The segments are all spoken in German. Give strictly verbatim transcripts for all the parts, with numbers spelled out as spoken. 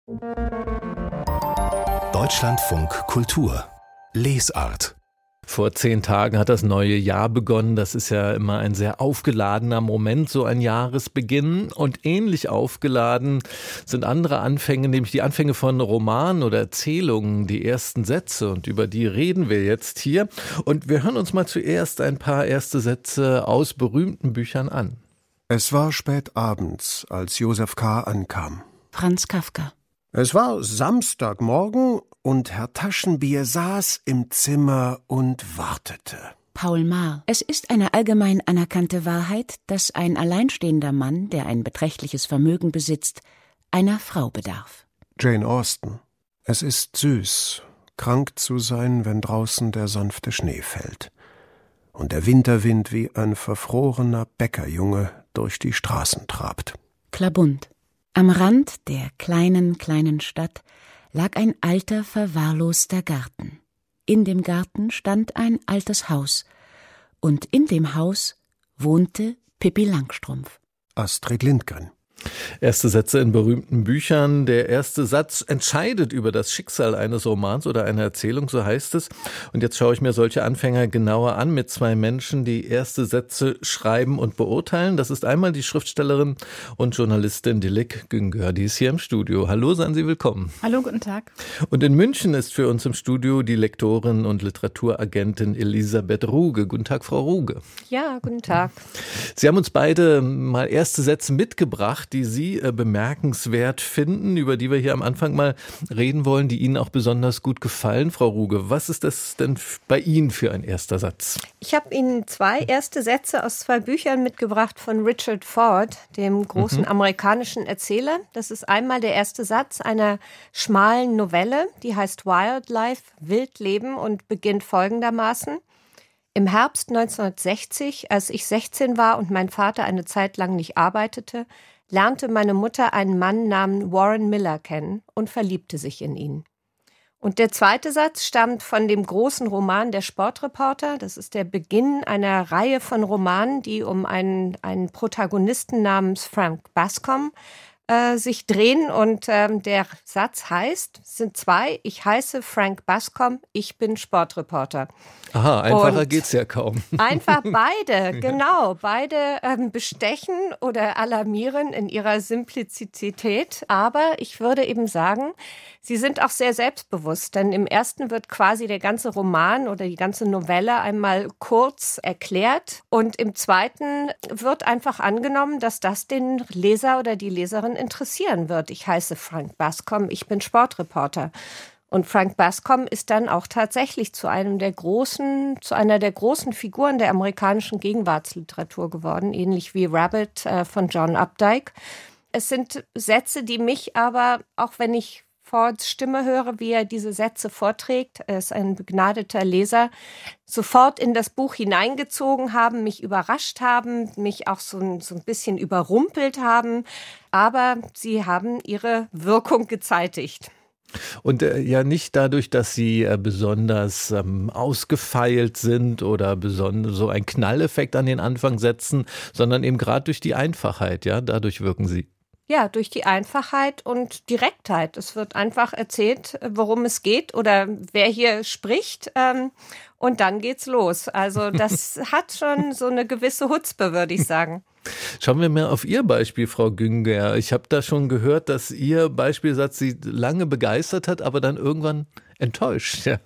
Deutschlandfunk Kultur Lesart. Vor zehn Tagen hat das neue Jahr begonnen. Das ist ja immer ein sehr aufgeladener Moment, so ein Jahresbeginn. Und ähnlich aufgeladen sind andere Anfänge, nämlich die Anfänge von Romanen oder Erzählungen, die ersten Sätze. Und über die reden wir jetzt hier. Und wir hören uns mal zuerst ein paar erste Sätze aus berühmten Büchern an. Es war spät abends, als Josef K. ankam. Franz Kafka. Es war Samstagmorgen und Herr Taschenbier saß im Zimmer und wartete. Paul Maar. Es ist eine allgemein anerkannte Wahrheit, dass ein alleinstehender Mann, der ein beträchtliches Vermögen besitzt, einer Frau bedarf. Jane Austen. Es ist süß, krank zu sein, wenn draußen der sanfte Schnee fällt und der Winterwind wie ein verfrorener Bäckerjunge durch die Straßen trabt. Klabund. Am Rand der kleinen, kleinen Stadt lag ein alter, verwahrloster Garten. In dem Garten stand ein altes Haus. Und in dem Haus wohnte Pippi Langstrumpf. Astrid Lindgren. Erste Sätze in berühmten Büchern. Der erste Satz entscheidet über das Schicksal eines Romans oder einer Erzählung, so heißt es. Und jetzt schaue ich mir solche Anfänger genauer an mit zwei Menschen, die erste Sätze schreiben und beurteilen. Das ist einmal die Schriftstellerin und Journalistin Dilek Güngör, die ist hier im Studio. Hallo, seien Sie willkommen. Hallo, guten Tag. Und in München ist für uns im Studio die Lektorin und Literaturagentin Elisabeth Ruge. Guten Tag, Frau Ruge. Ja, guten Tag. Sie haben uns beide mal erste Sätze mitgebracht, die Sie äh, bemerkenswert finden, über die wir hier am Anfang mal reden wollen, die Ihnen auch besonders gut gefallen. Frau Ruge, was ist das denn bei Ihnen für ein erster Satz? Ich habe Ihnen zwei erste Sätze aus zwei Büchern mitgebracht von Richard Ford, dem großen mhm. amerikanischen Erzähler. Das ist einmal der erste Satz einer schmalen Novelle, die heißt Wildlife, Wildleben und beginnt folgendermaßen. Im Herbst neunzehnhundertsechzig, als ich sechzehn war und mein Vater eine Zeit lang nicht arbeitete, lernte meine Mutter einen Mann namens Warren Miller kennen und verliebte sich in ihn. Und der zweite Satz stammt von dem großen Roman Der Sportreporter. Das ist der Beginn einer Reihe von Romanen, die um einen, einen Protagonisten namens Frank Bascom äh, sich drehen. Und ähm, der Satz heißt, es sind zwei, ich heiße Frank Bascom, ich bin Sportreporter. Aha, einfacher Und geht's ja kaum. Einfach beide, genau. Beide ähm, bestechen oder alarmieren in ihrer Simplizität. Aber ich würde eben sagen, sie sind auch sehr selbstbewusst. Denn im ersten wird quasi der ganze Roman oder die ganze Novelle einmal kurz erklärt. Und im zweiten wird einfach angenommen, dass das den Leser oder die Leserin interessieren wird. Ich heiße Frank Bascom, ich bin Sportreporter. Und Frank Bascom ist dann auch tatsächlich zu einem der großen, zu einer der großen Figuren der amerikanischen Gegenwartsliteratur geworden, ähnlich wie Rabbit äh, von John Updike. Es sind Sätze, die mich aber, auch wenn ich Fords Stimme höre, wie er diese Sätze vorträgt, er ist ein begnadeter Leser, sofort in das Buch hineingezogen haben, mich überrascht haben, mich auch so ein, so ein bisschen überrumpelt haben. Aber sie haben ihre Wirkung gezeitigt. Und äh, ja nicht dadurch, dass sie äh, besonders ähm, ausgefeilt sind oder beson- so einen Knalleffekt an den Anfang setzen, sondern eben gerade durch die Einfachheit, ja, dadurch wirken sie. Ja, durch die Einfachheit und Direktheit. Es wird einfach erzählt, worum es geht oder wer hier spricht. Ähm, und dann geht's los. Also das hat schon so eine gewisse Hutzpe, würde ich sagen. Schauen wir mal auf Ihr Beispiel, Frau Güngör. Ich habe da schon gehört, dass Ihr Beispielsatz Sie lange begeistert hat, aber dann irgendwann enttäuscht. Ja.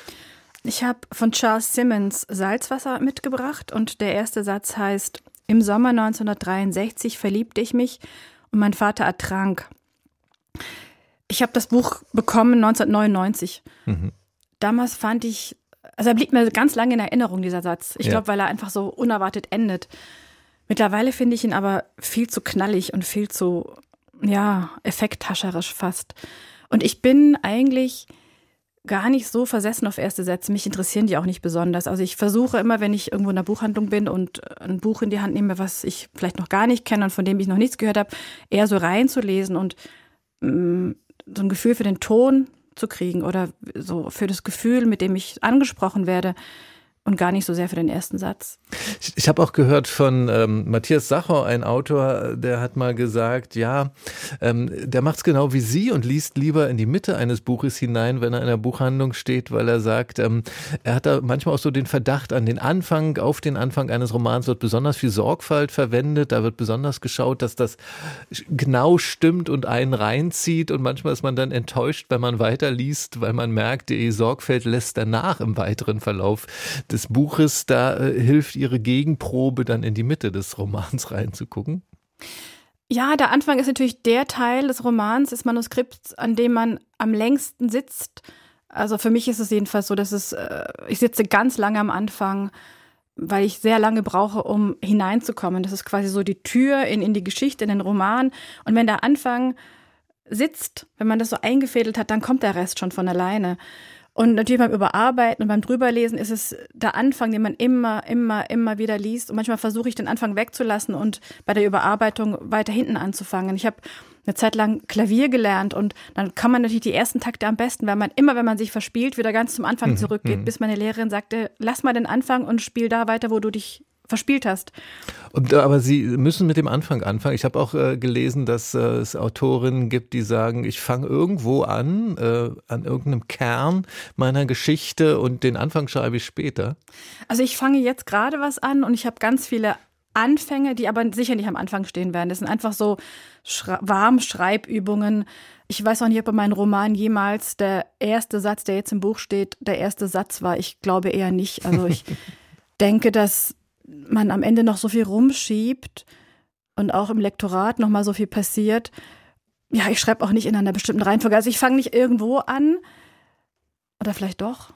Ich habe von Charles Simmons Salzwasser mitgebracht und der erste Satz heißt, im Sommer neunzehnhundertdreiundsechzig verliebte ich mich und mein Vater ertrank. Ich habe das Buch bekommen neunzehnhundertneunundneunzig. Mhm. Damals fand ich, also er blieb mir ganz lange in Erinnerung, dieser Satz. Ich ja. glaube, weil er einfach so unerwartet endet. Mittlerweile finde ich ihn aber viel zu knallig und viel zu, ja, effekthascherisch fast. Und ich bin eigentlich gar nicht so versessen auf erste Sätze. Mich interessieren die auch nicht besonders. Also ich versuche immer, wenn ich irgendwo in einer Buchhandlung bin und ein Buch in die Hand nehme, was ich vielleicht noch gar nicht kenne und von dem ich noch nichts gehört habe, eher so reinzulesen und mh, so ein Gefühl für den Ton zu kriegen oder so für das Gefühl, mit dem ich angesprochen werde. und gar nicht so sehr für den ersten Satz. Ich, ich habe auch gehört von ähm, Matthias Sacher, ein Autor, der hat mal gesagt, ja, ähm, der macht's genau wie Sie und liest lieber in die Mitte eines Buches hinein, wenn er in der Buchhandlung steht, weil er sagt, ähm, er hat da manchmal auch so den Verdacht an den Anfang, auf den Anfang eines Romans wird besonders viel Sorgfalt verwendet, da wird besonders geschaut, dass das genau stimmt und einen reinzieht und manchmal ist man dann enttäuscht, wenn man weiterliest, weil man merkt, die Sorgfalt lässt danach im weiteren Verlauf des Buches, da äh, hilft ihre Gegenprobe dann in die Mitte des Romans reinzugucken? Ja, der Anfang ist natürlich der Teil des Romans, des Manuskripts, an dem man am längsten sitzt. Also für mich ist es jedenfalls so, dass es, äh, ich sitze ganz lange am Anfang, weil ich sehr lange brauche, um hineinzukommen. Das ist quasi so die Tür in, in die Geschichte, in den Roman. Und wenn der Anfang sitzt, wenn man das so eingefädelt hat, dann kommt der Rest schon von alleine. Und natürlich beim Überarbeiten und beim Drüberlesen ist es der Anfang, den man immer, immer, immer wieder liest. Und manchmal versuche ich, den Anfang wegzulassen und bei der Überarbeitung weiter hinten anzufangen. Ich habe eine Zeit lang Klavier gelernt und dann kann man natürlich die ersten Takte am besten, weil man immer, wenn man sich verspielt, wieder ganz zum Anfang zurückgeht, mhm. bis meine Lehrerin sagte, lass mal den Anfang und spiel da weiter, wo du dich verspielt hast. Und, aber Sie müssen mit dem Anfang anfangen. Ich habe auch äh, gelesen, dass äh, es Autorinnen gibt, die sagen, ich fange irgendwo an, äh, an irgendeinem Kern meiner Geschichte und den Anfang schreibe ich später. Also ich fange jetzt gerade was an und ich habe ganz viele Anfänge, die aber sicher nicht am Anfang stehen werden. Das sind einfach so Schra- Warmschreibübungen. Ich weiß auch nicht, ob bei meinem Roman jemals der erste Satz, der jetzt im Buch steht, der erste Satz war. Ich glaube eher nicht. Also ich denke, dass man am Ende noch so viel rumschiebt und auch im Lektorat noch mal so viel passiert. Ja, ich schreibe auch nicht in einer bestimmten Reihenfolge. Also ich fange nicht irgendwo an. Oder vielleicht doch.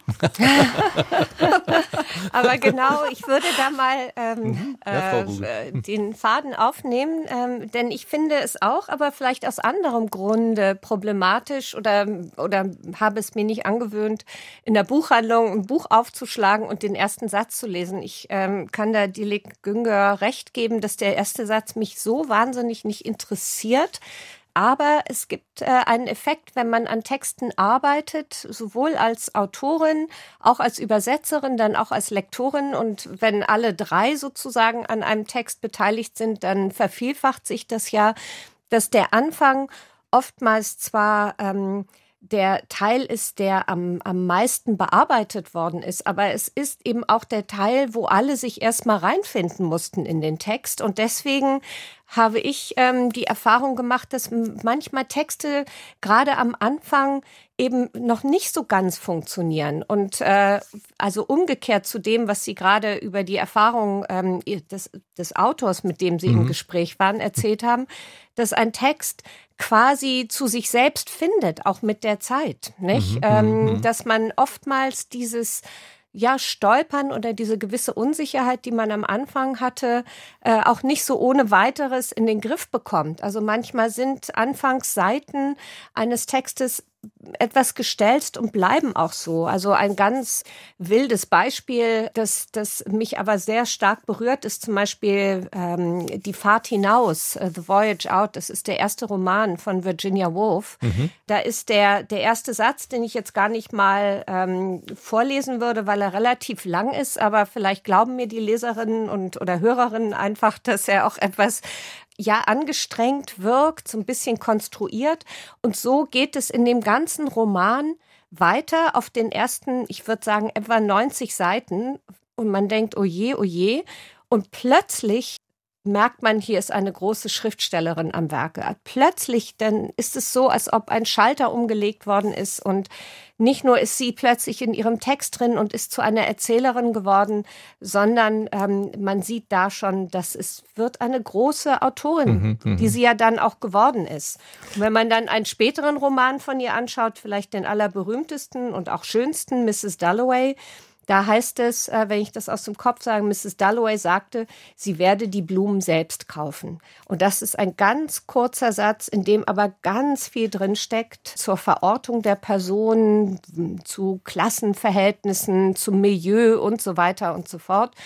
Aber genau, ich würde da mal ähm, mhm. ja, äh, den Faden aufnehmen, ähm, denn ich finde es auch, aber vielleicht aus anderem Grunde problematisch oder, oder habe es mir nicht angewöhnt, in der Buchhandlung ein Buch aufzuschlagen und den ersten Satz zu lesen. Ich ähm, kann da Dilek Güngör recht geben, dass der erste Satz mich so wahnsinnig nicht interessiert. Aber es gibt äh, einen Effekt, wenn man an Texten arbeitet, sowohl als Autorin, auch als Übersetzerin, dann auch als Lektorin. Und wenn alle drei sozusagen an einem Text beteiligt sind, dann vervielfacht sich das ja, dass der Anfang oftmals zwar ähm, der Teil ist, der am, am meisten bearbeitet worden ist. Aber es ist eben auch der Teil, wo alle sich erstmal reinfinden mussten in den Text. Und deswegen habe ich ähm, die Erfahrung gemacht, dass manchmal Texte gerade am Anfang eben noch nicht so ganz funktionieren. Und äh, also umgekehrt zu dem, was Sie gerade über die Erfahrung ähm, des, des Autors, mit dem Sie mhm. im Gespräch waren, erzählt haben, dass ein Text quasi zu sich selbst findet, auch mit der Zeit, nicht? Mhm, ähm, dass man oftmals dieses ja, Stolpern oder diese gewisse Unsicherheit, die man am Anfang hatte, äh, auch nicht so ohne weiteres in den Griff bekommt. Also manchmal sind Anfangsseiten eines Textes etwas gestelzt und bleiben auch so. Also ein ganz wildes Beispiel, das, das mich aber sehr stark berührt, ist zum Beispiel ähm, Die Fahrt hinaus, uh, The Voyage Out. Das ist der erste Roman von Virginia Woolf. Mhm. Da ist der, der erste Satz, den ich jetzt gar nicht mal ähm, vorlesen würde, weil er relativ lang ist, aber vielleicht glauben mir die Leserinnen und oder Hörerinnen einfach, dass er auch etwas ja angestrengt wirkt, so ein bisschen konstruiert. Und so geht es in dem ganzen Roman weiter auf den ersten, ich würde sagen, etwa neunzig Seiten. Und man denkt, oh je, oh je. Und plötzlich merkt man, hier ist eine große Schriftstellerin am Werke. Plötzlich dann ist es so, als ob ein Schalter umgelegt worden ist und nicht nur ist sie plötzlich in ihrem Text drin und ist zu einer Erzählerin geworden, sondern ähm, man sieht da schon, dass es wird eine große Autorin, mhm, die sie ja dann auch geworden ist. Und wenn man dann einen späteren Roman von ihr anschaut, vielleicht den allerberühmtesten und auch schönsten, Misses Dalloway, da heißt es, wenn ich das aus dem Kopf sage, Misses Dalloway sagte, sie werde die Blumen selbst kaufen. Und das ist ein ganz kurzer Satz, in dem aber ganz viel drinsteckt zur Verortung der Person, zu Klassenverhältnissen, zum Milieu und so weiter und so fort.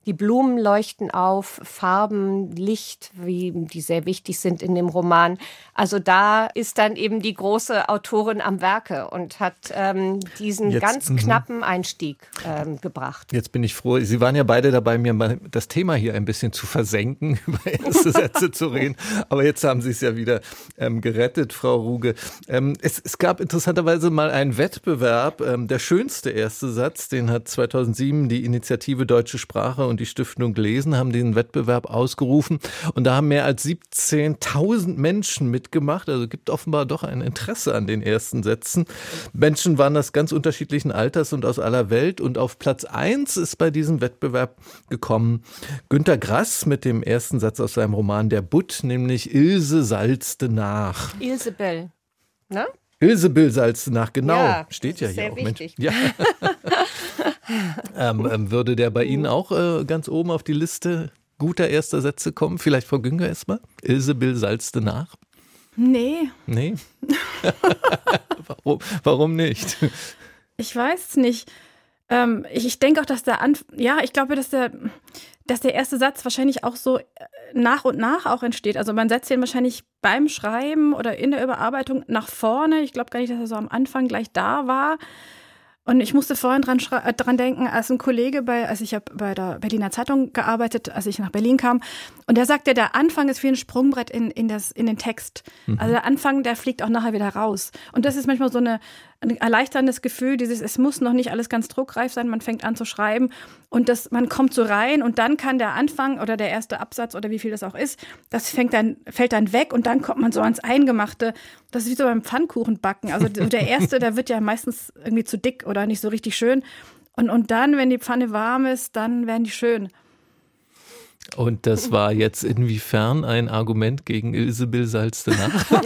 die Blumen leuchten auf, Farben, Licht, wie, die sehr wichtig sind in dem Roman. Also da ist dann eben die große Autorin am Werke und hat ähm, diesen Jetzt, ganz knappen Einstieg ähm, gebracht. Jetzt bin ich froh, Sie waren ja beide dabei, mir mal das Thema hier ein bisschen zu versenken, über erste Sätze zu reden. Aber jetzt haben Sie es ja wieder ähm, gerettet, Frau Ruge. Ähm, es, es gab interessanterweise mal einen Wettbewerb, ähm, der schönste erste Satz, den hat zweitausendsieben die Initiative Deutsche Sprache und die Stiftung Lesen haben den Wettbewerb ausgerufen. Und da haben mehr als siebzehntausend Menschen mitgemacht. Also gibt offenbar doch ein Interesse an den ersten Sätzen. Menschen waren das ganz unterschiedlichen Alters und aus aller Welt. Und auf Platz eins ist bei diesem Wettbewerb gekommen Günter Grass mit dem ersten Satz aus seinem Roman Der Butt, nämlich Ilse salzte nach. Ilsebel, ne? Ilsebill salzte nach, genau. Ja, steht ja ist hier sehr auch. wichtig. Mensch. Ja. ähm, ähm, würde der bei Ihnen auch äh, ganz oben auf die Liste guter erster Sätze kommen? Vielleicht Frau Günger erstmal? Ilsebill salzte nach? Nee. Nee? warum, warum nicht? Ich weiß es nicht. Ähm, ich, ich denke auch, dass der Anf- ja, ich glaube, dass der, dass der erste Satz wahrscheinlich auch so nach und nach auch entsteht. Also man setzt den wahrscheinlich beim Schreiben oder in der Überarbeitung nach vorne. Ich glaube gar nicht, dass er so am Anfang gleich da war. Und ich musste vorhin dran, schra- dran denken, als ein Kollege bei, als ich habe bei der Berliner Zeitung gearbeitet, als ich nach Berlin kam. Und der sagte, der Anfang ist wie ein Sprungbrett in, in, das, in den Text. Mhm. Also der Anfang, der fliegt auch nachher wieder raus. Und das ist manchmal so eine, ein erleichterndes Gefühl, dieses, es muss noch nicht alles ganz druckreif sein, man fängt an zu schreiben und das, man kommt so rein und dann kann der Anfang oder der erste Absatz oder wie viel das auch ist, das fängt dann, fällt dann weg und dann kommt man so ans Eingemachte. Das ist wie so beim Pfannkuchenbacken. Also der erste, der wird ja meistens irgendwie zu dick oder nicht so richtig schön. Und, und dann, wenn die Pfanne warm ist, dann werden die schön. Und das war jetzt inwiefern ein Argument gegen Ilsebill salzte nach?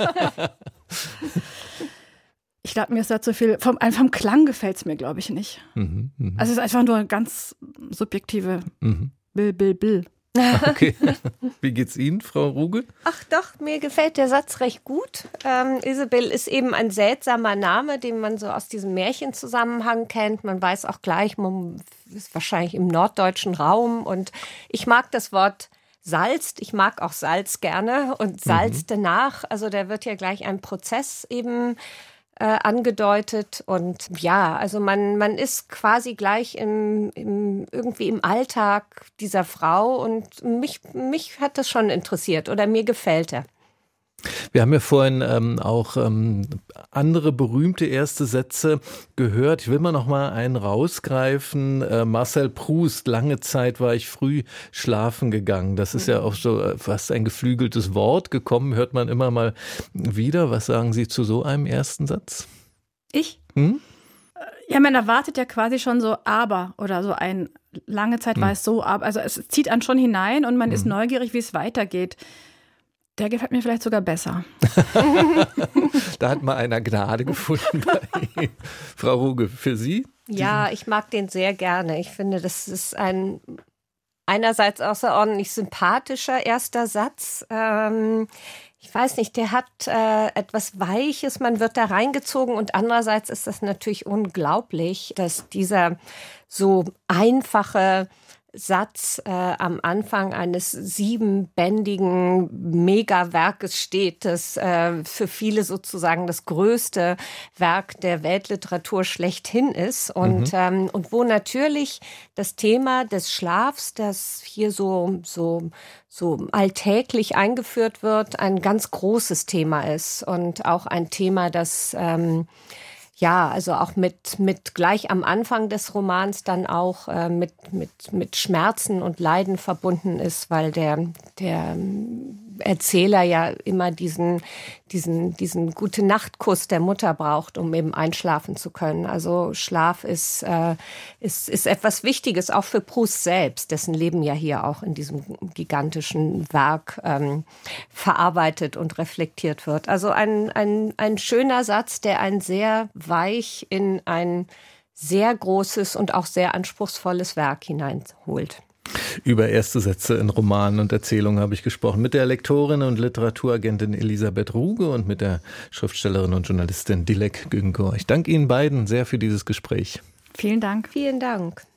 Ich glaube, mir ist da zu viel, vom, vom Klang gefällt es mir, glaube ich, nicht. Mhm, mh. Also es ist einfach nur eine ganz subjektive mhm. Bill, Bill, Bill. Okay. Wie geht's Ihnen, Frau Ruge? Ach doch, mir gefällt der Satz recht gut. Ähm, Ilsebill ist eben ein seltsamer Name, den man so aus diesem Märchenzusammenhang kennt. Man weiß auch gleich, man ist wahrscheinlich im norddeutschen Raum. Und ich mag das Wort salzt. Ich mag auch Salz gerne und salzte mhm. nach. Also da wird ja gleich ein Prozess eben Äh, angedeutet und ja, also man, man ist quasi gleich im, im, irgendwie im Alltag dieser Frau und mich, mich hat das schon interessiert oder mir gefällt er. Wir haben ja vorhin ähm, auch ähm, andere berühmte erste Sätze gehört. Ich will mal noch mal einen rausgreifen. Äh, Marcel Proust, lange Zeit war ich früh schlafen gegangen. Das ist ja auch so äh, fast ein geflügeltes Wort gekommen, hört man immer mal wieder. Was sagen Sie zu so einem ersten Satz? Ich? Hm? Ja, man erwartet ja quasi schon so aber oder so ein, lange Zeit war hm. es so, aber, also es zieht einen schon hinein und man hm. ist neugierig, wie es weitergeht. Der gefällt mir vielleicht sogar besser. Da hat mal einer Gnade gefunden bei Ihnen. Frau Ruge, für Sie? Ja, ich mag den sehr gerne. Ich finde, das ist ein einerseits außerordentlich sympathischer erster Satz. Ähm, ich weiß nicht, der hat äh, etwas Weiches, man wird da reingezogen und andererseits ist das natürlich unglaublich, dass dieser so einfache Satz äh, am Anfang eines siebenbändigen Megawerkes steht, das äh, für viele sozusagen das größte Werk der Weltliteratur schlechthin ist und, mhm. ähm, und wo natürlich das Thema des Schlafs, das hier so, so, so alltäglich eingeführt wird, ein ganz großes Thema ist und auch ein Thema, das ähm, ja, also auch mit, mit gleich am Anfang des Romans dann auch äh, mit, mit, mit Schmerzen und Leiden verbunden ist, weil der, der Erzähler ja immer diesen, diesen, diesen Gute-Nacht-Kuss der Mutter braucht, um eben einschlafen zu können. Also Schlaf ist, äh, ist, ist etwas Wichtiges, auch für Proust selbst, dessen Leben ja hier auch in diesem gigantischen Werk ähm, verarbeitet und reflektiert wird. Also ein, ein, ein schöner Satz, der einen sehr weich in ein sehr großes und auch sehr anspruchsvolles Werk hineinholt. Über erste Sätze in Romanen und Erzählungen habe ich gesprochen mit der Lektorin und Literaturagentin Elisabeth Ruge und mit der Schriftstellerin und Journalistin Dilek Güngor. Ich danke Ihnen beiden sehr für dieses Gespräch. Vielen Dank. Vielen Dank.